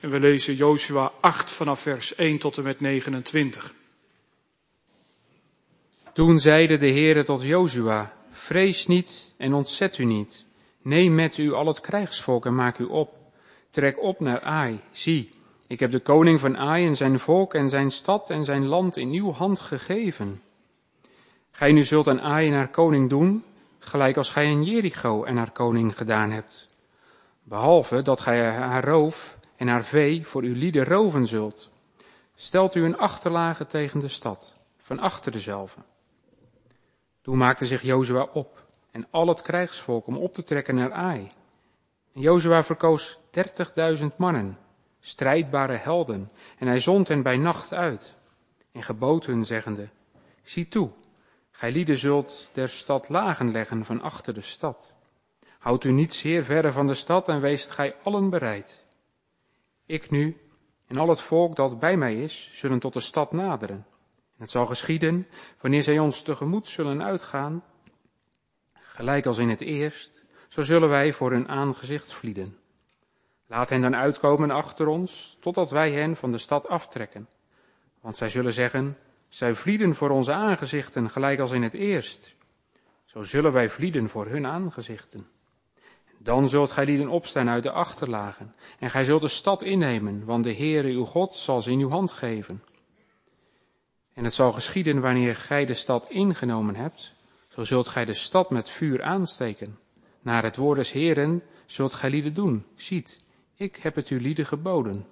En we lezen Jozua 8 vanaf vers 1 tot en met 29. Toen zeide de Heere tot Jozua, vrees niet en ontzet u niet. Neem met u al het krijgsvolk en maak u op. Trek op naar Ai. Zie, ik heb de koning van Ai en zijn volk en zijn stad en zijn land in uw hand gegeven. Gij nu zult aan Ai en haar koning doen, gelijk als gij aan Jericho en haar koning gedaan hebt. Behalve dat gij haar roof en haar vee voor uw lieden roven zult. Stelt u een achterlage tegen de stad, van achter dezelve. Toen maakte zich Jozua op en al het krijgsvolk om op te trekken naar Ai. En Jozua verkoos 30.000 mannen, strijdbare helden, en hij zond hen bij nacht uit. En gebood hun zeggende, zie toe, gij lieden zult der stad lagen leggen van achter de stad. Houd u niet zeer verre van de stad en weest gij allen bereid. Ik nu en al het volk dat bij mij is, zullen tot de stad naderen. En het zal geschieden, wanneer zij ons tegemoet zullen uitgaan, gelijk als in het eerst, zo zullen wij voor hun aangezicht vlieden. Laat hen dan uitkomen achter ons, totdat wij hen van de stad aftrekken. Want zij zullen zeggen, zij vlieden voor onze aangezichten, gelijk als in het eerst. Zo zullen wij vlieden voor hun aangezichten. Dan zult gij lieden opstaan uit de achterlagen, en gij zult de stad innemen, want de Heere uw God zal ze in uw hand geven. En het zal geschieden wanneer gij de stad ingenomen hebt, zo zult gij de stad met vuur aansteken. Naar het woord des Heeren zult gij lieden doen. Ziet, ik heb het uw lieden geboden.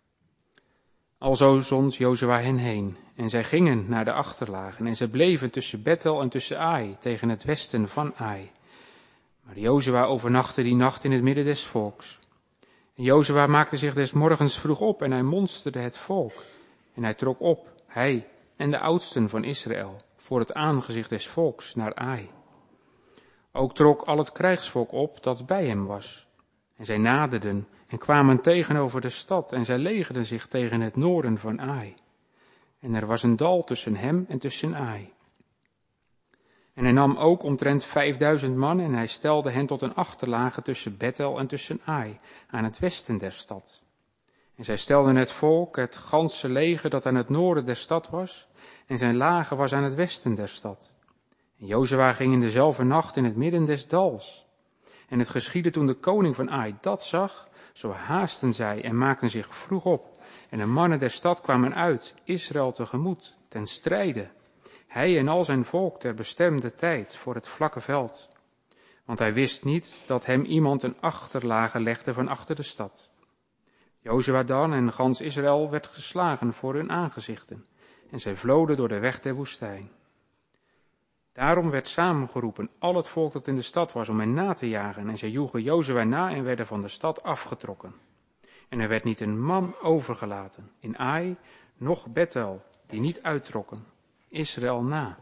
Alzo zond Jozua hen heen, en zij gingen naar de achterlagen, en zij bleven tussen Bethel en tussen Ai, tegen het westen van Ai. Maar Jozua overnachtte die nacht in het midden des volks. En Jozua maakte zich des morgens vroeg op, en hij monsterde het volk. En hij trok op, hij en de oudsten van Israël, voor het aangezicht des volks naar Ai. Ook trok al het krijgsvolk op dat bij hem was. En zij naderden en kwamen tegenover de stad, en zij legerden zich tegen het noorden van Ai. En er was een dal tussen hem en tussen Ai. En hij nam ook omtrent 5000 man, en hij stelde hen tot een achterlage tussen Bethel en tussen Ai, aan het westen der stad. En zij stelden het volk, het ganse leger dat aan het noorden der stad was, en zijn lager was aan het westen der stad. En Jozua ging in dezelfde nacht in het midden des dals. En het geschiedde toen de koning van Ai dat zag, zo haasten zij en maakten zich vroeg op. En de mannen der stad kwamen uit, Israël tegemoet, ten strijde. Hij en al zijn volk ter bestemde tijd voor het vlakke veld. Want hij wist niet dat hem iemand een achterlage legde van achter de stad. Jozua dan en gans Israël werd geslagen voor hun aangezichten. En zij vloden door de weg der woestijn. Daarom werd samengeroepen al het volk dat in de stad was om hen na te jagen. En zij joegen Jozua na en werden van de stad afgetrokken. En er werd niet een man overgelaten, in Ai, noch Bethel, die niet uittrokken, Israël na.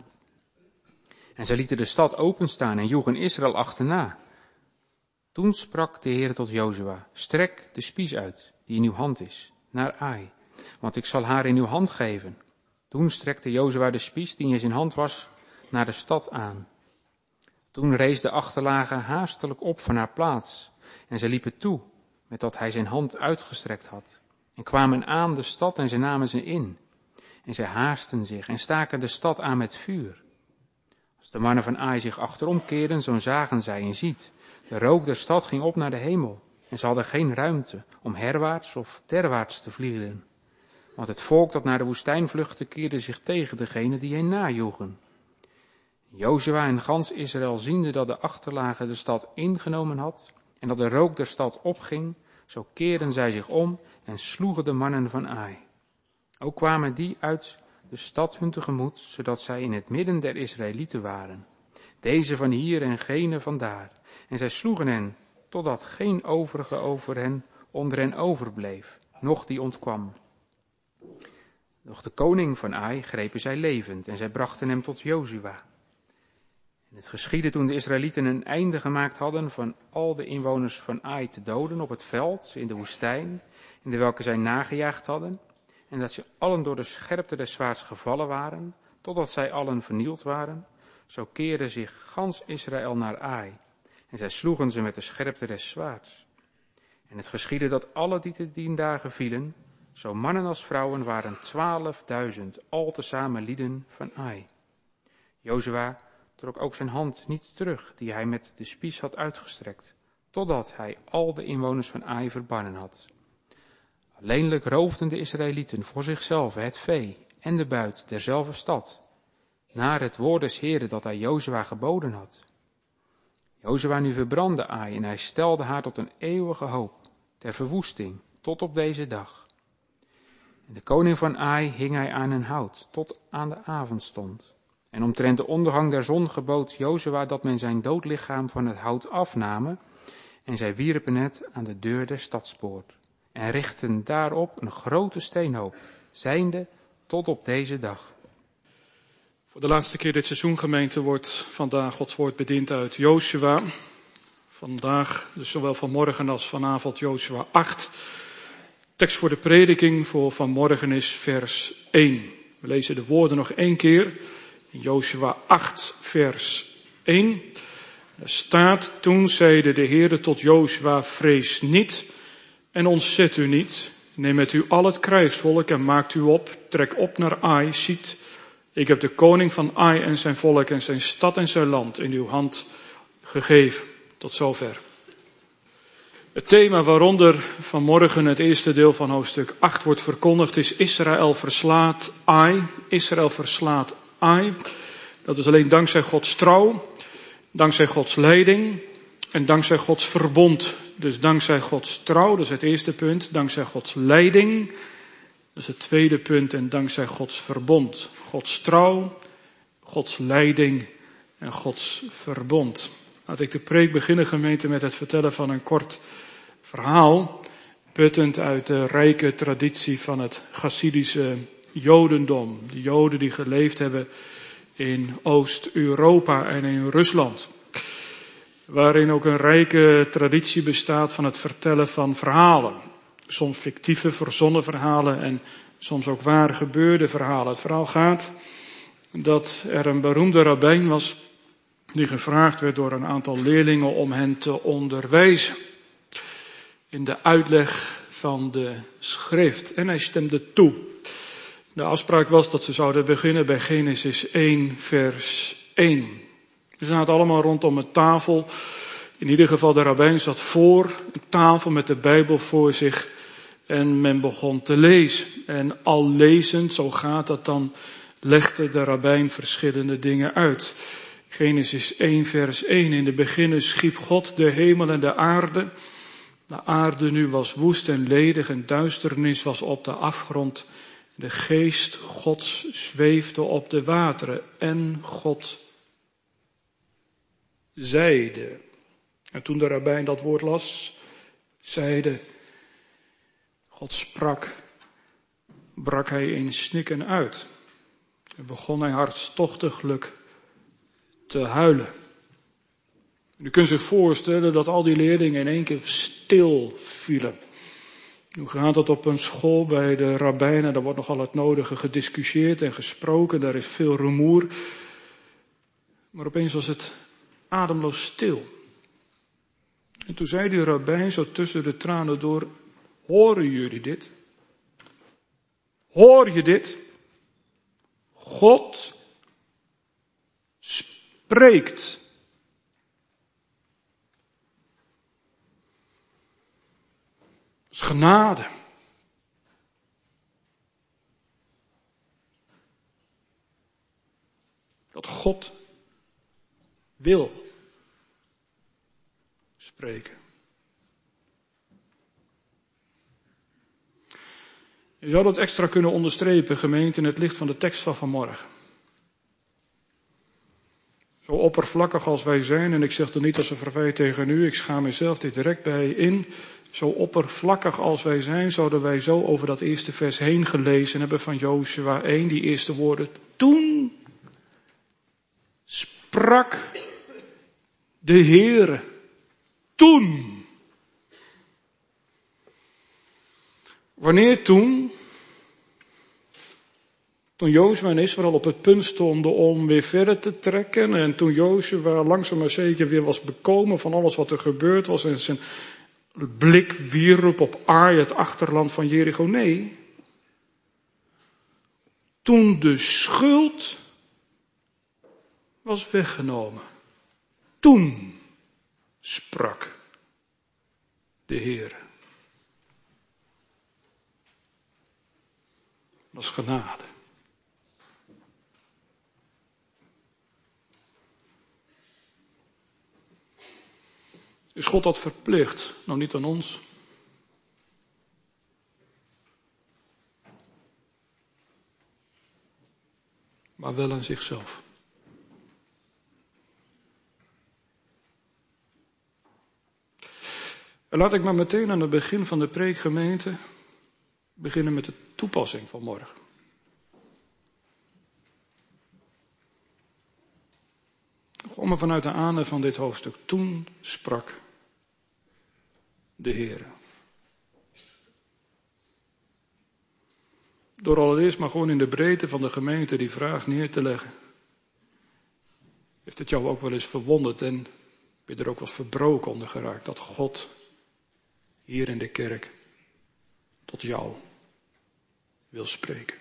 En zij lieten de stad openstaan en joegen Israël achterna. Toen sprak de Heer tot Jozua, strek de spies uit, die in uw hand is, naar Ai, want ik zal haar in uw hand geven. Toen strekte Jozua de spies, die in zijn hand was, naar de stad aan. Toen rees de achterlage haastelijk op van haar plaats, en zij liepen toe, met dat hij zijn hand uitgestrekt had, en kwamen aan de stad en zij namen ze in. En zij haasten zich en staken de stad aan met vuur. Als de mannen van Ai zich achterom keerden, zo zagen zij en ziet, de rook der stad ging op naar de hemel, en ze hadden geen ruimte om herwaarts of derwaarts te vliegen. Want het volk dat naar de woestijn vluchtte, keerde zich tegen degene die hen najoegen. Jozua en gans Israël ziende dat de achterlage de stad ingenomen had, en dat de rook der stad opging, zo keerden zij zich om en sloegen de mannen van Ai. Ook kwamen die uit de stad hun tegemoet, zodat zij in het midden der Israëlieten waren. Deze van hier en gene van daar. En zij sloegen hen, totdat geen overige over hen onder hen overbleef, noch die ontkwam. Doch de koning van Ai grepen zij levend, en zij brachten hem tot Jozua. En het geschiedde toen de Israëlieten een einde gemaakt hadden van al de inwoners van Ai te doden op het veld, in de woestijn, in de welke zij nagejaagd hadden, en dat ze allen door de scherpte des zwaards gevallen waren, totdat zij allen vernield waren, zo keerde zich gans Israël naar Ai, en zij sloegen ze met de scherpte des zwaards. En het geschiedde dat alle die te dien dagen vielen, zo mannen als vrouwen, waren 12.000, al tezamen lieden van Ai. Jozua trok ook zijn hand niet terug, die hij met de spies had uitgestrekt, totdat hij al de inwoners van Ai verbannen had. Alleenlijk roofden de Israëlieten voor zichzelf het vee en de buit derzelfde stad, naar het woord des Heeren dat hij Jozua geboden had. Jozua nu verbrandde Ai en hij stelde haar tot een eeuwige hoop, ter verwoesting, tot op deze dag. En de koning van Ai hing hij aan een hout, tot aan de avondstond. En omtrent de ondergang der zon gebood Jozua dat men zijn doodlichaam van het hout afname, en zij wierpen het aan de deur der stadspoort, en richtten daarop een grote steenhoop, zijnde tot op deze dag. Voor de laatste keer dit seizoen, gemeente, wordt vandaag Gods woord bediend uit Jozua. Vandaag, dus zowel vanmorgen als vanavond, Jozua 8. Tekst voor de prediking voor vanmorgen is vers 1. We lezen de woorden nog 1 keer. In Jozua 8, vers 1. Er staat, toen zeide de Heere tot Jozua, vrees niet en ontzet u niet. Neem met u al het krijgsvolk en maakt u op, trek op naar Ai, ziet, ik heb de koning van Ai en zijn volk en zijn stad en zijn land in uw hand gegeven. Tot zover. Het thema waaronder vanmorgen het eerste deel van hoofdstuk 8 wordt verkondigd is Israël verslaat Ai. Israël verslaat Ai. Dat is alleen dankzij Gods trouw, dankzij Gods leiding en dankzij Gods verbond. Dus dankzij Gods trouw, dat is het eerste punt. Dankzij Gods leiding, dat is het tweede punt. En dankzij Gods verbond. Gods trouw, Gods leiding en Gods verbond. Laat ik de preek beginnen, gemeente, met het vertellen van een kort verhaal, puttend uit de rijke traditie van het Chassidische Jodendom. De Joden die geleefd hebben in Oost-Europa en in Rusland. Waarin ook een rijke traditie bestaat van het vertellen van verhalen. Soms fictieve, verzonnen verhalen en soms ook waar gebeurde verhalen. Het verhaal gaat dat er een beroemde rabbijn was die gevraagd werd door een aantal leerlingen om hen te onderwijzen in de uitleg van de schrift. En hij stemde toe. De afspraak was dat ze zouden beginnen bij Genesis 1, vers 1. Ze zaten allemaal rondom een tafel. In ieder geval de rabbijn zat voor een tafel met de Bijbel voor zich. En men begon te lezen. En al lezend, zo gaat dat dan, legde de rabbijn verschillende dingen uit. Genesis 1 vers 1. In de beginnen schiep God de hemel en de aarde. De aarde nu was woest en ledig en duisternis was op de afgrond. De geest Gods zweefde op de wateren. En God zeide. En toen de rabbijn dat woord las, zeide, God sprak, brak hij in snikken uit. En begon hij hartstochtiglijk te huilen. U kunt zich voorstellen dat al die leerlingen in één keer stil vielen. Hoe gaat dat op een school bij de rabbijnen? Daar wordt nogal het nodige gediscussieerd en gesproken. Daar is veel rumoer. Maar opeens was het ademloos stil. En toen zei die rabbijn zo tussen de tranen door, horen jullie dit? Hoor je dit? God spreekt. Dat is genade. Dat God wil spreken. Je zou dat extra kunnen onderstrepen, gemeente, in het licht van de tekst van vanmorgen. Zo oppervlakkig als wij zijn, en ik zeg dat niet als een verwijt tegen u, ik schaam mezelf dit direct bij in. Zo oppervlakkig als wij zijn, zouden wij zo over dat eerste vers heen gelezen hebben van Jozua 1, die eerste woorden. Toen sprak de Heere. Toen. Wanneer toen? Toen Jozua en Israël op het punt stonden om weer verder te trekken. En toen Jozua langzaam maar zeker weer was bekomen van alles wat er gebeurd was. En zijn blik wierp op Ai, het achterland van Jericho. Nee. Toen de schuld was weggenomen. Toen sprak de Heer. Dat is genade. Is God dat verplicht? Nou, niet aan ons. Maar wel aan zichzelf. En laat ik maar meteen aan het begin van de preekgemeente beginnen met de toepassing van morgen. Gewoon maar vanuit de aandacht van dit hoofdstuk. Toen sprak de Heer. Door allereerst maar gewoon in de breedte van de gemeente die vraag neer te leggen. Heeft het jou ook wel eens verwonderd en ben je er ook wel eens verbroken onder geraakt dat God hier in de kerk tot jou wil spreken?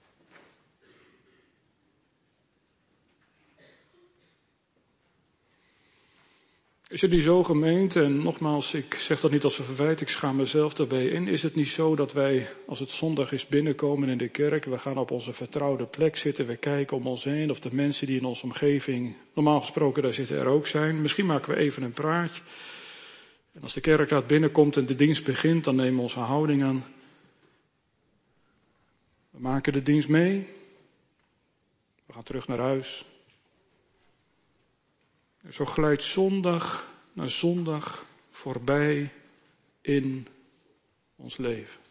Is het niet zo, gemeente, en nogmaals, ik zeg dat niet als een verwijt, ik schaam mezelf daarbij in. Is het niet zo dat wij, als het zondag is, binnenkomen in de kerk, we gaan op onze vertrouwde plek zitten, we kijken om ons heen of de mensen die in onze omgeving, normaal gesproken daar zitten, er ook zijn. Misschien maken we even een praatje. En als de kerkraad binnenkomt en de dienst begint, dan nemen we onze houding aan. We maken de dienst mee. We gaan terug naar huis. En zo glijdt zondag na zondag voorbij in ons leven.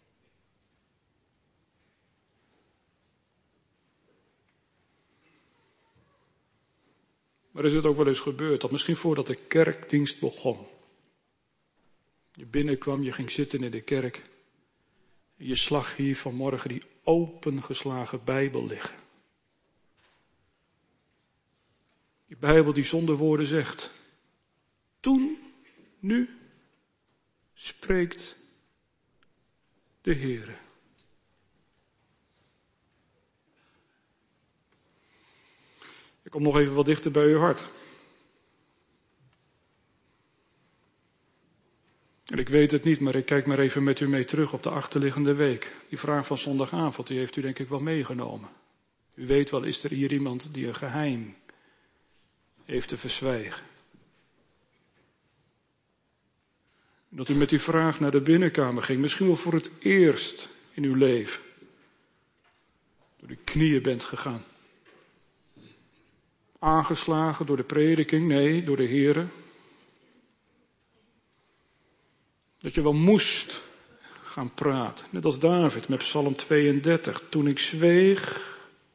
Maar is het ook wel eens gebeurd dat misschien voordat de kerkdienst begon, je binnenkwam, je ging zitten in de kerk, en je zag hier vanmorgen die opengeslagen Bijbel liggen. Die Bijbel die zonder woorden zegt, toen, nu, spreekt de Heere. Ik kom nog even wat dichter bij uw hart. En ik weet het niet, maar ik kijk maar even met u mee terug op de achterliggende week. Die vraag van zondagavond, die heeft u denk ik wel meegenomen. U weet wel, is er hier iemand die een geheim heeft te verzwijgen? Dat u met die vraag naar de binnenkamer ging, misschien wel voor het eerst in uw leven. Door de knieën bent gegaan. Aangeslagen door de prediking, nee, door de Heere. Dat je wel moest gaan praten. Net als David met Psalm 32. Toen ik zweeg,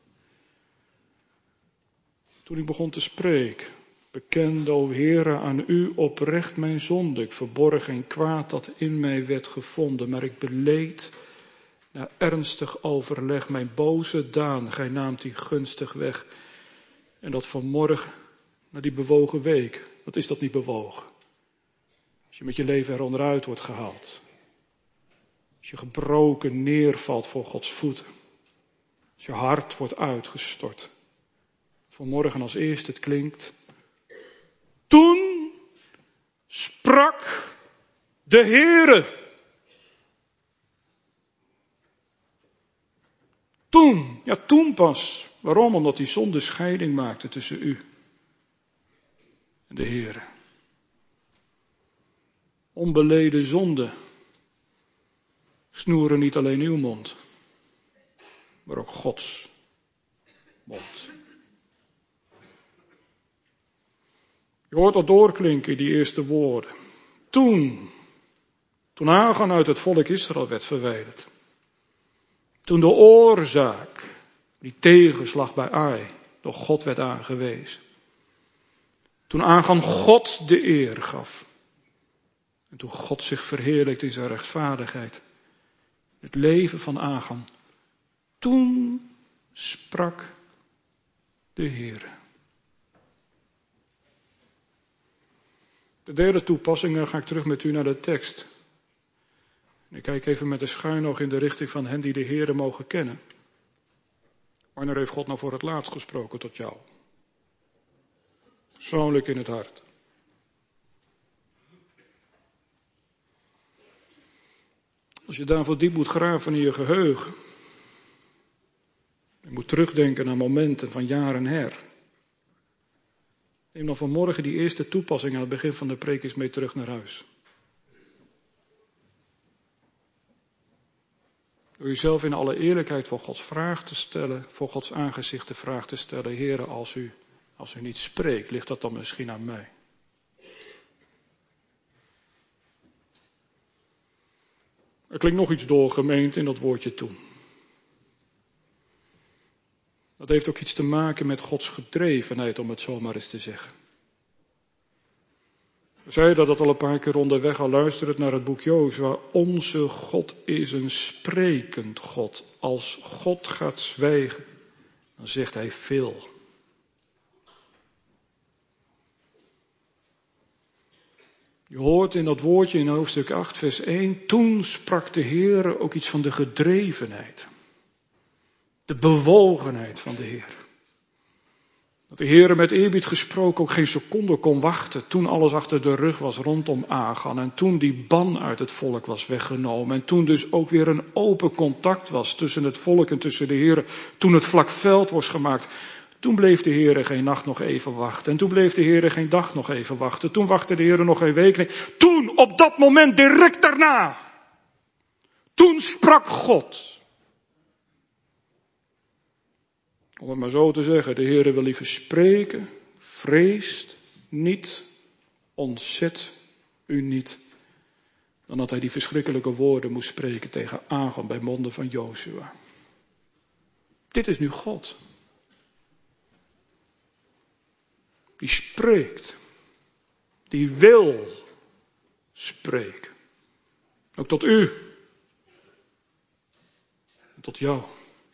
toen ik begon te spreken. Bekende, o Heere, aan u oprecht mijn zonde. Ik verborg geen kwaad dat in mij werd gevonden. Maar ik beleed na ernstig overleg mijn boze daan. Gij naamt die gunstig weg. En dat vanmorgen, na die bewogen week. Wat is dat niet bewogen? Als je met je leven eronderuit wordt gehaald. Als je gebroken neervalt voor Gods voeten. Als je hart wordt uitgestort. Vanmorgen als eerste het klinkt. Toen sprak de Heere. Toen, ja toen pas. Waarom? Omdat die zonde scheiding maakte tussen u en de Heere. Onbeleden zonde snoeren niet alleen uw mond, maar ook Gods mond. Je hoort al doorklinken die eerste woorden. Toen Achan uit het volk Israël werd verwijderd. Toen de oorzaak, die tegenslag bij Ai, door God werd aangewezen. Toen Achan God de eer gaf. En toen God zich verheerlijkt in zijn rechtvaardigheid. Het leven van Achan. Toen sprak de Heer. De derde toepassing, dan ga ik terug met u naar de tekst. Ik kijk even met de schuin in de richting van hen die de Heere mogen kennen. Wanneer heeft God nou voor het laatst gesproken tot jou? Persoonlijk in het hart. Als je daarvoor diep moet graven in je geheugen. Je moet terugdenken aan momenten van jaren her. Neem dan vanmorgen die eerste toepassing aan het begin van de preek eens mee terug naar huis. Door jezelf in alle eerlijkheid voor Gods vraag te stellen, voor Gods aangezicht de vraag te stellen, Heere, als u niet spreekt, ligt dat dan misschien aan mij? Er klinkt nog iets doorgemeend in dat woordje toen. Dat heeft ook iets te maken met Gods gedrevenheid, om het zo maar eens te zeggen. We zeiden dat al een paar keer onderweg, al luisterend naar het boek Jozua. Onze God is een sprekend God. Als God gaat zwijgen, dan zegt hij veel. Je hoort in dat woordje in hoofdstuk 8 vers 1. Toen sprak de Heer ook iets van de gedrevenheid. De bewogenheid van de Heer. Dat de Heer met eerbied gesproken ook geen seconde kon wachten. Toen alles achter de rug was rondom Achan. En toen die ban uit het volk was weggenomen. En toen dus ook weer een open contact was tussen het volk en tussen de Heer. Toen het vlak veld was gemaakt. Toen bleef de Heer geen nacht nog even wachten. En toen bleef de Heer geen dag nog even wachten. Toen wachtte de Heer nog een week. Nee, toen, op dat moment, direct daarna. Toen sprak God. Om het maar zo te zeggen, de Heere wil liever spreken, vreest niet, ontzet u niet, dan dat hij die verschrikkelijke woorden moest spreken tegen Achan bij monden van Jozua. Dit is nu God. Die spreekt, die wil spreken. Ook tot u, en tot jou.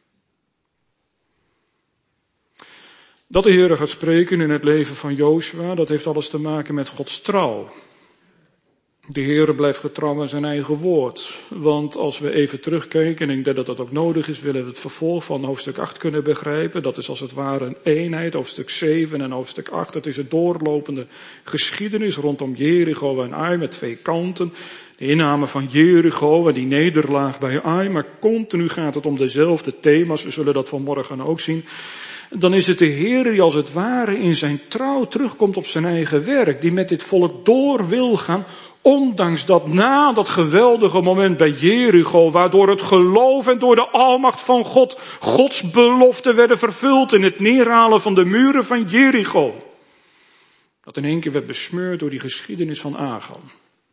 Dat de Heer gaat spreken in het leven van Jozua, dat heeft alles te maken met Gods trouw. De Heer blijft getrouw aan zijn eigen woord. Want als we even terugkijken, en ik denk dat dat ook nodig is, willen we het vervolg van hoofdstuk 8 kunnen begrijpen. Dat is als het ware een eenheid, hoofdstuk 7 en hoofdstuk 8. Het is een doorlopende geschiedenis rondom Jericho en Ai met twee kanten. De inname van Jericho en die nederlaag bij Ai, maar continu gaat het om dezelfde thema's. We zullen dat vanmorgen ook zien. Dan is het de Heer die als het ware in zijn trouw terugkomt op zijn eigen werk. Die met dit volk door wil gaan. Ondanks dat na dat geweldige moment bij Jericho. Waardoor het geloof en door de almacht van God. Gods beloften werden vervuld in het neerhalen van de muren van Jericho. Dat in één keer werd besmeurd door die geschiedenis van Achan.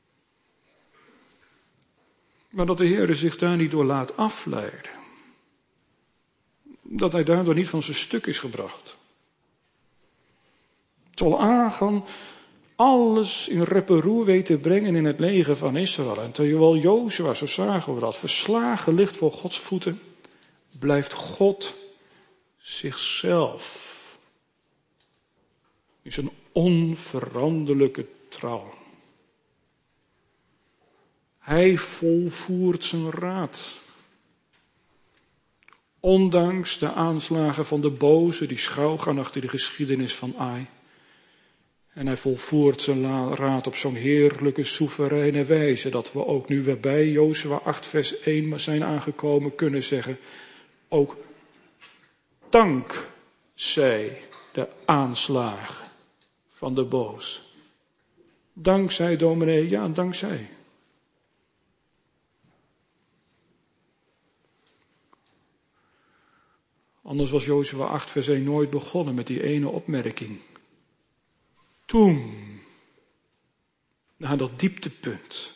Maar dat de Heer zich daar niet door laat afleiden. Dat hij daardoor niet van zijn stuk is gebracht. Terwijl Achan alles in rep en roer weet te brengen in het leger van Israël. En terwijl Jozua, zo zagen we dat, verslagen ligt voor Gods voeten, blijft God zichzelf. In zijn onveranderlijke trouw. Hij volvoert zijn raad. Ondanks de aanslagen van de boze die schuilgaan achter de geschiedenis van Ai. En hij volvoert zijn raad op zo'n heerlijke, soevereine wijze. Dat we ook nu weer bij Jozua 8 vers 1 zijn aangekomen kunnen zeggen. Ook dankzij de aanslagen van de boze. Dankzij dominee, ja dankzij. Anders was Jozua 8 vers 1 nooit begonnen met die ene opmerking. Toen, na dat dieptepunt.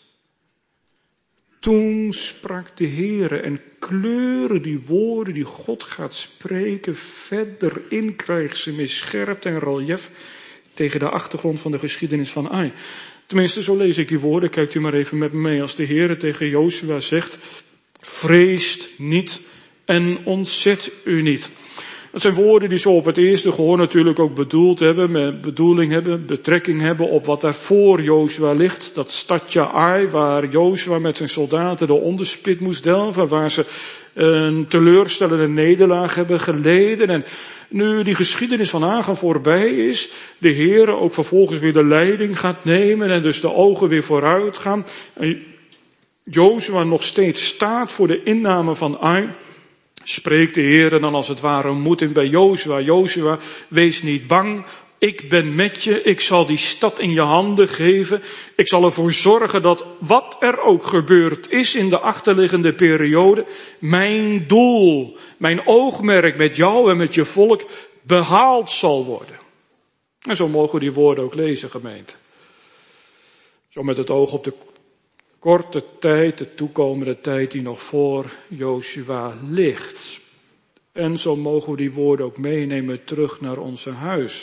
Toen sprak de Heere en kleuren die woorden die God gaat spreken verder in, krijgt ze meer scherpte en relief tegen de achtergrond van de geschiedenis van Ai. Tenminste, zo lees ik die woorden. Kijkt u maar even met me mee. Als de Heere tegen Jozua zegt, vreest niet en ontzet u niet. Dat zijn woorden die zo op het eerste gehoor natuurlijk ook bedoeld hebben, met bedoeling hebben, betrekking hebben op wat daar voor Jozua ligt. Dat stadje Ai, waar Jozua met zijn soldaten de onderspit moest delven, waar ze een teleurstellende nederlaag hebben geleden. En nu die geschiedenis van Achan voorbij is, de Heer ook vervolgens weer de leiding gaat nemen en dus de ogen weer vooruit gaan. En Jozua nog steeds staat voor de inname van Ai, spreekt de Heer dan als het ware moed in bij Jozua. Jozua, wees niet bang. Ik ben met je. Ik zal die stad in je handen geven. Ik zal ervoor zorgen dat wat er ook gebeurd is in de achterliggende periode, mijn doel, mijn oogmerk met jou en met je volk behaald zal worden. En zo mogen we die woorden ook lezen, gemeente. Zo met het oog op de korte tijd, de toekomende tijd die nog voor Jozua ligt. En zo mogen we die woorden ook meenemen terug naar onze huis.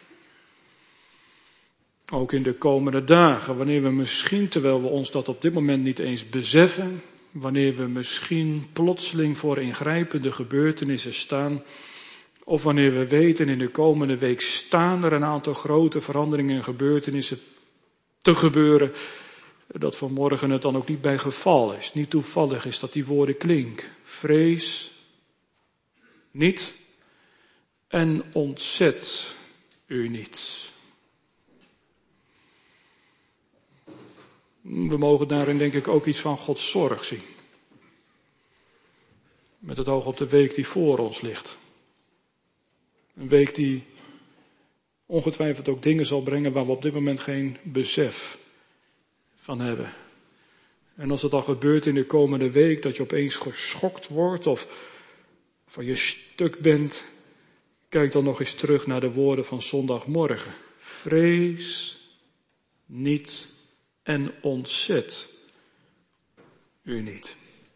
Ook in de komende dagen, wanneer we misschien, terwijl we ons dat op dit moment niet eens beseffen, wanneer we misschien plotseling voor ingrijpende gebeurtenissen staan, of wanneer we weten in de komende week staan er een aantal grote veranderingen en gebeurtenissen te gebeuren, dat vanmorgen het dan ook niet bij geval is, niet toevallig is dat die woorden klinken. Vrees niet en ontzet u niet. We mogen daarin denk ik ook iets van Gods zorg zien. Met het oog op de week die voor ons ligt. Een week die ongetwijfeld ook dingen zal brengen waar we op dit moment geen besef van hebben. En als het al gebeurt in de komende week, dat je opeens geschokt wordt of van je stuk bent, kijk dan nog eens terug naar de woorden van zondagmorgen. Vrees niet en ontzet u niet.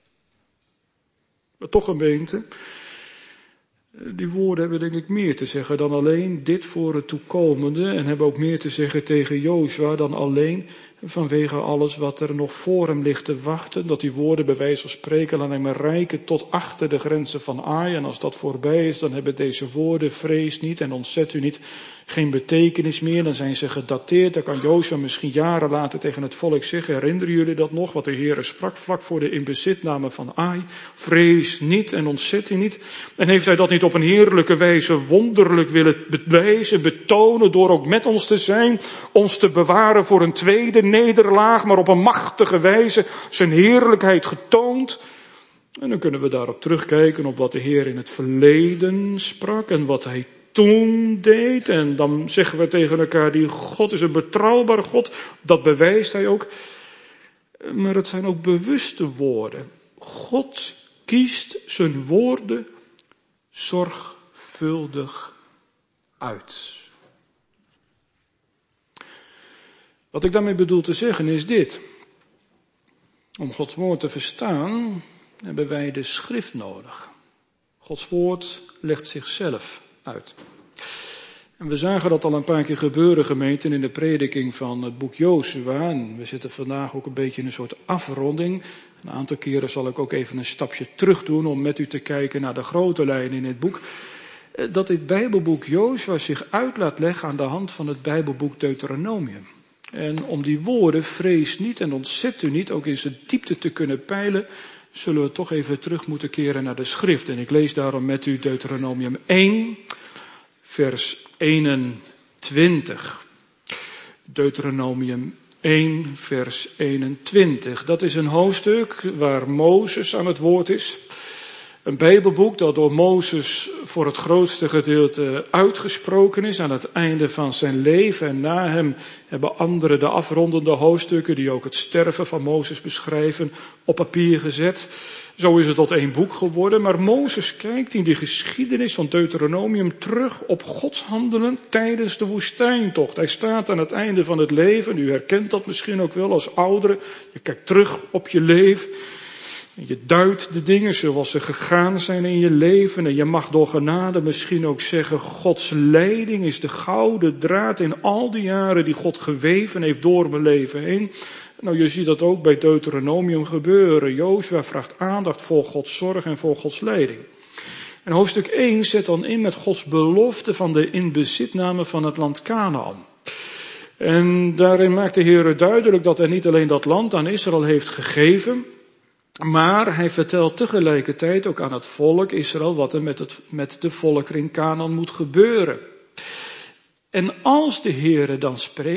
Maar toch, gemeente, die woorden hebben denk ik meer te zeggen dan alleen dit voor het toekomende. En hebben ook meer te zeggen tegen Jozua dan alleen vanwege alles wat er nog voor hem ligt te wachten. Dat die woorden bij wijze van spreken laat hem reiken tot achter de grenzen van Ai. En als dat voorbij is, dan hebben deze woorden, vrees niet en ontzet u niet, geen betekenis meer. Dan zijn ze gedateerd. Dan kan Jozua misschien jaren later tegen het volk zeggen, herinneren jullie dat nog? Wat de Heer sprak vlak voor de inbezitname van Ai. Vrees niet en ontzet u niet. En heeft hij dat niet op een heerlijke wijze wonderlijk willen bewijzen, betonen door ook met ons te zijn, ons te bewaren voor een tweede nederlaag, maar op een machtige wijze zijn heerlijkheid getoond. En dan kunnen we daarop terugkijken op wat de Heer in het verleden sprak en wat hij toen deed. En dan zeggen we tegen elkaar, die God is een betrouwbare God, dat bewijst hij ook. Maar het zijn ook bewuste woorden. God kiest zijn woorden zorgvuldig uit. Wat ik daarmee bedoel te zeggen is dit. Om Gods woord te verstaan hebben wij de schrift nodig. Gods woord legt zichzelf uit. En we zagen dat al een paar keer gebeuren, gemeente, in de prediking van het boek Jozua. En we zitten vandaag ook een beetje in een soort afronding. Een aantal keren zal ik ook even een stapje terug doen om met u te kijken naar de grote lijnen in het boek. Dat dit Bijbelboek Jozua zich uit laat leggen aan de hand van het Bijbelboek Deuteronomium. En om die woorden, vrees niet en ontzet u niet, ook in zijn diepte te kunnen peilen, zullen we toch even terug moeten keren naar de schrift. En ik lees daarom met u Deuteronomium 1, vers 21. Deuteronomium 1, vers 21. Dat is een hoofdstuk waar Mozes aan het woord is. Een Bijbelboek dat door Mozes voor het grootste gedeelte uitgesproken is aan het einde van zijn leven. En na hem hebben anderen de afrondende hoofdstukken die ook het sterven van Mozes beschrijven op papier gezet. Zo is het tot één boek geworden. Maar Mozes kijkt in die geschiedenis van Deuteronomium terug op Gods handelen tijdens de woestijntocht. Hij staat aan het einde van het leven. U herkent dat misschien ook wel als ouderen. Je kijkt terug op je leven. En je duidt de dingen zoals ze gegaan zijn in je leven. En je mag door genade misschien ook zeggen, Gods leiding is de gouden draad in al die jaren die God geweven heeft door mijn leven heen. Nou, je ziet dat ook bij Deuteronomium gebeuren. Jozua vraagt aandacht voor Gods zorg en voor Gods leiding. En hoofdstuk 1 zet dan in met Gods belofte van de inbezitname van het land Kanaan. En daarin maakt de Heer duidelijk dat hij niet alleen dat land aan Israël heeft gegeven, maar hij vertelt tegelijkertijd ook aan het volk Israël wat er met de volkeren in Kanaan moet gebeuren. En als de Heer dan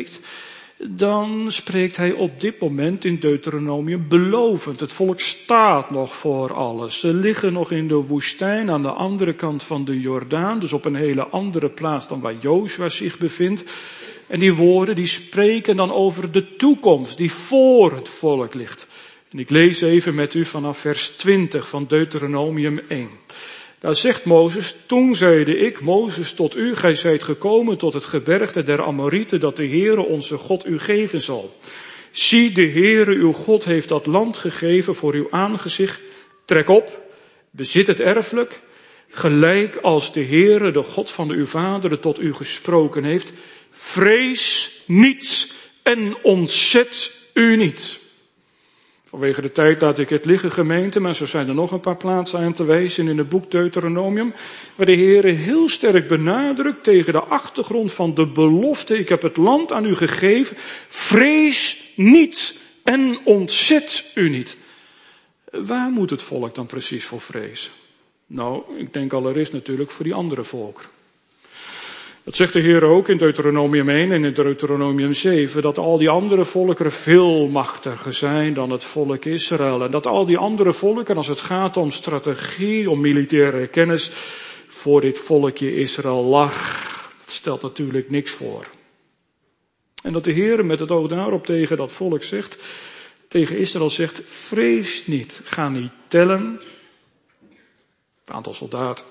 spreekt hij op dit moment in Deuteronomium belovend. Het volk staat nog voor alles. Ze liggen nog in de woestijn aan de andere kant van de Jordaan, dus op een hele andere plaats dan waar Jozua zich bevindt. En die woorden die spreken dan over de toekomst die voor het volk ligt. En ik lees even met u vanaf vers 20 van Deuteronomium 1. Daar zegt Mozes, toen zeide ik, Mozes, tot u, gij zijt gekomen tot het gebergte der Amorieten, dat de Heere onze God u geven zal. Zie, de Heere uw God heeft dat land gegeven voor uw aangezicht. Trek op, bezit het erfelijk, gelijk als de Heere, de God van uw vaderen, tot u gesproken heeft. Vrees niet en ontzet u niet. Vanwege de tijd laat ik het liggen, gemeente, maar zo zijn er nog een paar plaatsen aan te wijzen in het boek Deuteronomium, waar de Heer heel sterk benadrukt tegen de achtergrond van de belofte, ik heb het land aan u gegeven, vrees niet en ontzet u niet. Waar moet het volk dan precies voor vrezen? Nou, ik denk allereerst natuurlijk voor die andere volkeren. Dat zegt de Heer ook in Deuteronomium 1 en in Deuteronomium 7, dat al die andere volkeren veel machtiger zijn dan het volk Israël. En dat al die andere volkeren, als het gaat om strategie, om militaire kennis, voor dit volkje Israël lag. Dat stelt natuurlijk niks voor. En dat de Heer met het oog daarop tegen dat volk zegt, tegen Israël zegt, vrees niet, ga niet tellen, het aantal soldaten.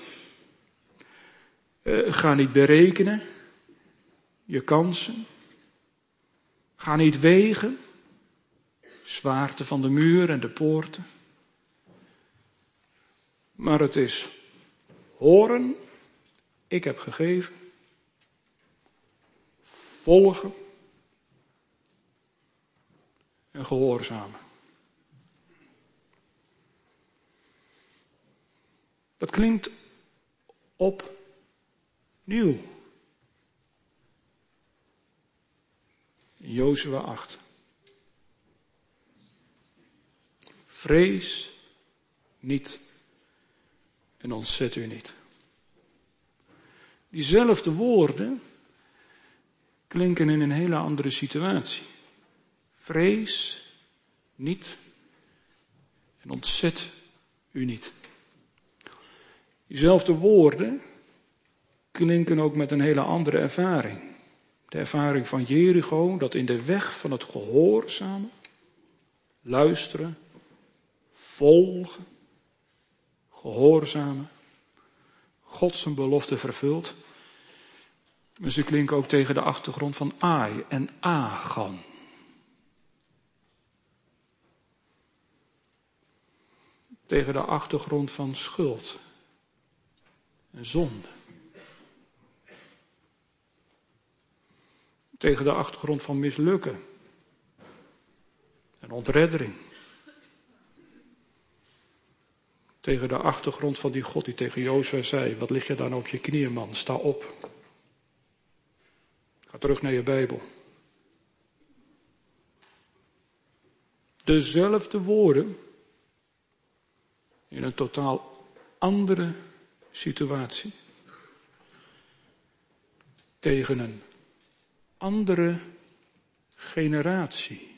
Ga niet berekenen je kansen. Ga niet wegen. Zwaarte van de muur en de poorten. Maar het is horen. Ik heb gegeven. Volgen. En gehoorzamen. Dat klinkt opnieuw. In Jozua 8. Vrees niet en ontzet u niet. Diezelfde woorden klinken in een hele andere situatie. Vrees niet en ontzet u niet. Diezelfde woorden klinken ook met een hele andere ervaring. De ervaring van Jericho, dat in de weg van het gehoorzamen, luisteren, volgen, gehoorzamen, God zijn belofte vervult. Maar ze klinken ook tegen de achtergrond van Ai en Agan. Tegen de achtergrond van schuld en zonde. Tegen de achtergrond van mislukken en ontreddering. Tegen de achtergrond van die God die tegen Jozua zei, wat lig je dan op je knieën, man, sta op. Ga terug naar je Bijbel. Dezelfde woorden in een totaal andere situatie. Tegen een andere generatie.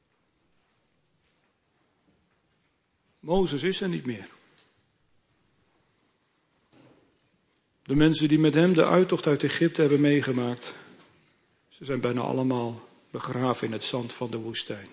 Mozes is er niet meer. De mensen die met hem de uittocht uit Egypte hebben meegemaakt, ze zijn bijna allemaal begraven in het zand van de woestijn.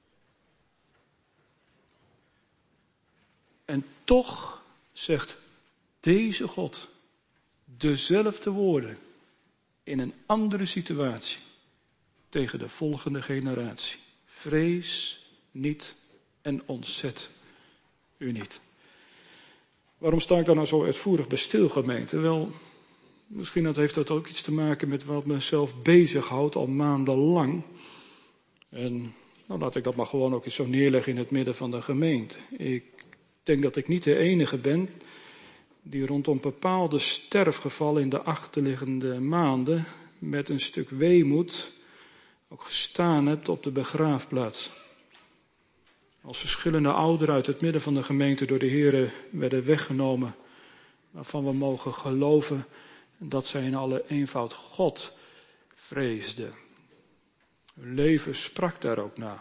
En toch zegt deze God dezelfde woorden in een andere situatie tegen de volgende generatie. Vrees niet en ontzet u niet. Waarom sta ik daar nou zo uitvoerig bij stil, gemeente? Wel, misschien heeft dat ook iets te maken met wat mezelf bezighoudt al maandenlang. En nou laat ik dat maar gewoon ook eens zo neerleggen in het midden van de gemeente. Ik denk dat ik niet de enige ben die rondom bepaalde sterfgevallen in de achterliggende maanden met een stuk weemoed ook gestaan hebt op de begraafplaats. Als verschillende ouderen uit het midden van de gemeente door de Here werden weggenomen, waarvan we mogen geloven dat zij in alle eenvoud God vreesden. Hun leven sprak daar ook naar.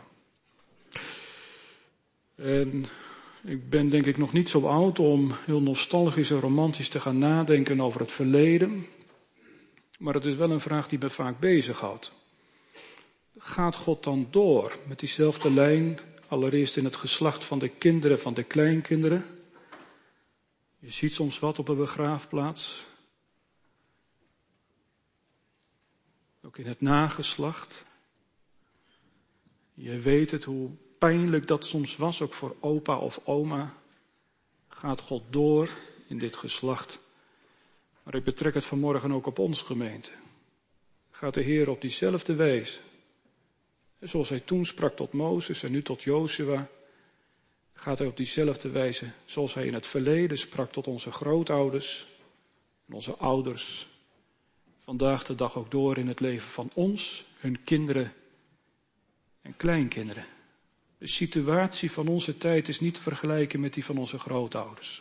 En ik ben denk ik nog niet zo oud om heel nostalgisch en romantisch te gaan nadenken over het verleden. Maar het is wel een vraag die me vaak bezighoudt. Gaat God dan door met diezelfde lijn, allereerst in het geslacht van de kinderen, van de kleinkinderen? Je ziet soms wat op een begraafplaats. Ook in het nageslacht. Je weet het, hoe pijnlijk dat soms was, ook voor opa of oma. Gaat God door in dit geslacht? Maar ik betrek het vanmorgen ook op onze gemeente. Gaat de Heer op diezelfde wijze, zoals hij toen sprak tot Mozes en nu tot Jozua, gaat hij op diezelfde wijze, zoals hij in het verleden sprak tot onze grootouders en onze ouders, vandaag de dag ook door in het leven van ons, hun kinderen en kleinkinderen. De situatie van onze tijd is niet te vergelijken met die van onze grootouders.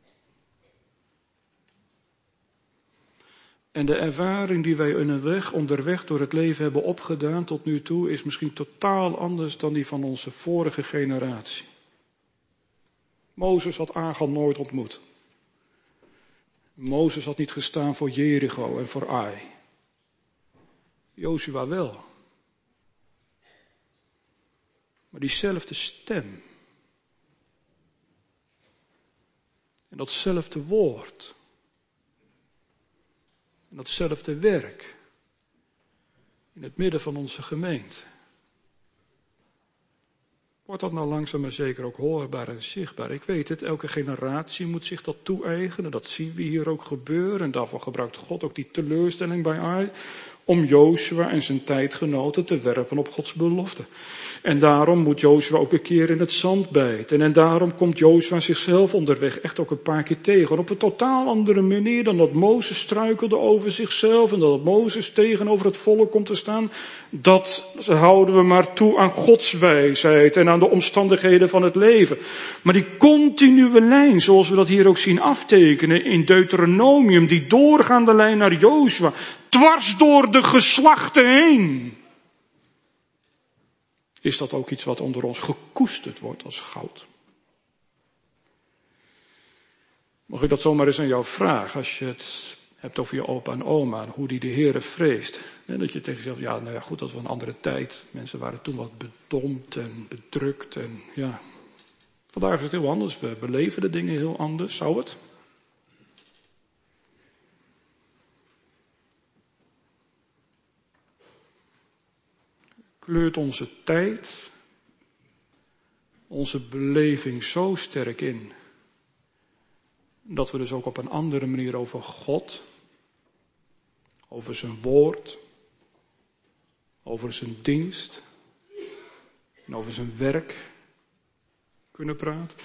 En de ervaring die wij onderweg door het leven hebben opgedaan tot nu toe is misschien totaal anders dan die van onze vorige generatie. Mozes had Achan nooit ontmoet. Mozes had niet gestaan voor Jericho en voor Ai. Jozua wel. Maar diezelfde stem. En datzelfde woord. En datzelfde werk. In het midden van onze gemeente. Wordt dat nou langzaam maar zeker ook hoorbaar en zichtbaar? Ik weet het, elke generatie moet zich dat toe-eigenen. Dat zien we hier ook gebeuren. En daarvoor gebruikt God ook die teleurstelling bij Ai. Om Jozua en zijn tijdgenoten te werpen op Gods belofte. En daarom moet Jozua ook een keer in het zand bijten. En daarom komt Jozua zichzelf onderweg echt ook een paar keer tegen. Op een totaal andere manier dan dat Mozes struikelde over zichzelf. En dat Mozes tegenover het volk komt te staan. Dat houden we maar toe aan Gods wijsheid en aan de omstandigheden van het leven. Maar die continue lijn, zoals we dat hier ook zien aftekenen in Deuteronomium. Die doorgaande lijn naar Jozua. Dwars door de geslachten heen. Is dat ook iets wat onder ons gekoesterd wordt als goud? Mag ik dat zomaar eens aan jou vragen, als je het hebt over je opa en oma, hoe die de Heere vreest. En dat je tegen jezelf, ja, nou ja, goed, dat was een andere tijd. Mensen waren toen wat bedompt en bedrukt en ja. Vandaag is het heel anders, we beleven de dingen heel anders, zou het? Kleurt onze tijd, onze beleving zo sterk in, dat we dus ook op een andere manier over God, over zijn woord, over zijn dienst en over zijn werk kunnen praten.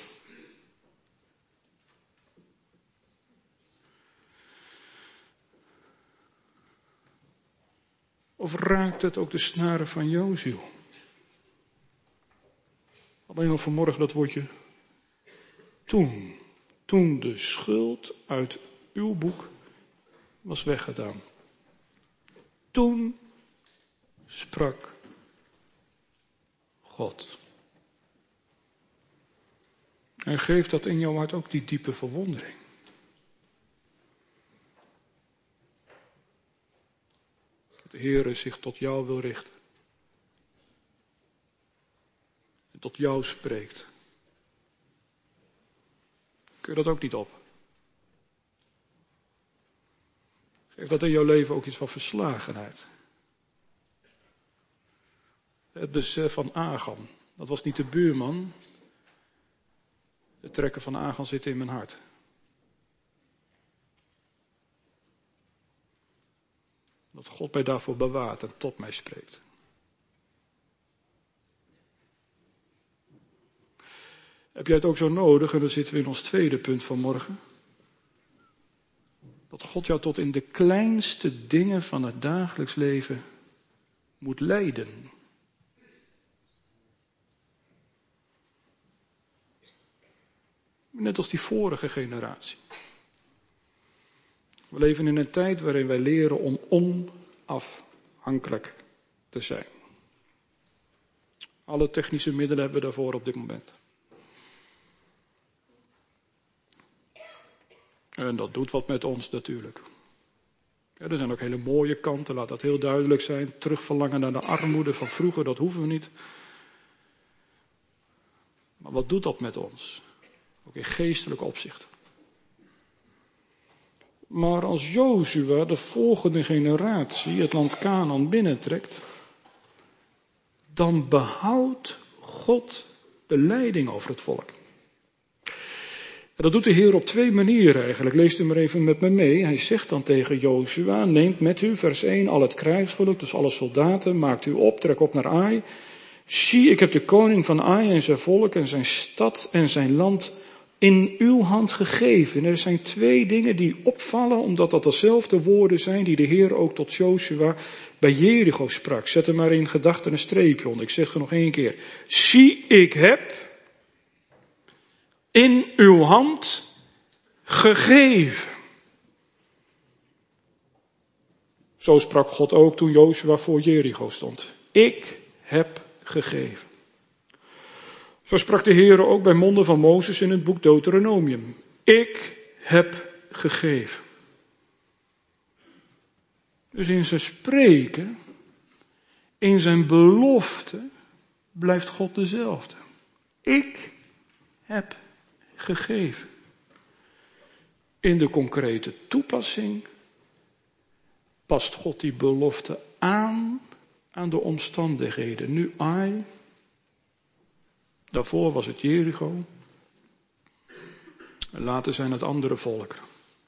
Of raakt het ook de snaren van Jozua? Alleen al vanmorgen dat woordje toen. Toen de schuld uit uw boek was weggedaan. Toen sprak God. En geeft dat in jouw hart ook die diepe verwondering. De Heere zich tot jou wil richten. En tot jou spreekt. Kun je dat ook niet op? Geeft dat in jouw leven ook iets van verslagenheid? Het besef van Achan. Dat was niet de buurman. Het trekken van Achan zit in mijn hart. Dat God mij daarvoor bewaart en tot mij spreekt. Heb jij het ook zo nodig? En dan zitten we in ons tweede punt van morgen. Dat God jou tot in de kleinste dingen van het dagelijks leven moet leiden. Net als die vorige generatie. We leven in een tijd waarin wij leren om onafhankelijk te zijn. Alle technische middelen hebben we daarvoor op dit moment. En dat doet wat met ons natuurlijk. Ja, er zijn ook hele mooie kanten, laat dat heel duidelijk zijn. Terugverlangen naar de armoede van vroeger, dat hoeven we niet. Maar wat doet dat met ons? Ook in geestelijk opzicht. Maar als Jozua, de volgende generatie, het land Kanaan binnentrekt, dan behoudt God de leiding over het volk. En dat doet de Heer op twee manieren eigenlijk. Lees het maar even met me mee. Hij zegt dan tegen Jozua, neemt met u, vers 1, al het krijgsvolk, dus alle soldaten, maakt u op, trek op naar Ai. Zie, ik heb de koning van Ai en zijn volk en zijn stad en zijn land in uw hand gegeven. En er zijn twee dingen die opvallen, omdat dat dezelfde woorden zijn die de Heer ook tot Jozua bij Jericho sprak. Zet er maar in gedachten een streepje onder. Ik zeg het nog 1 keer. Zie, ik heb in uw hand gegeven. Zo sprak God ook toen Jozua voor Jericho stond. Ik heb gegeven. Zo sprak de Heer ook bij monden van Mozes in het boek Deuteronomium. Ik heb gegeven. Dus in zijn spreken, in zijn belofte, blijft God dezelfde. Ik heb gegeven. In de concrete toepassing past God die belofte aan de omstandigheden. Nu Ai. Daarvoor was het Jericho. En later zijn het andere volkeren.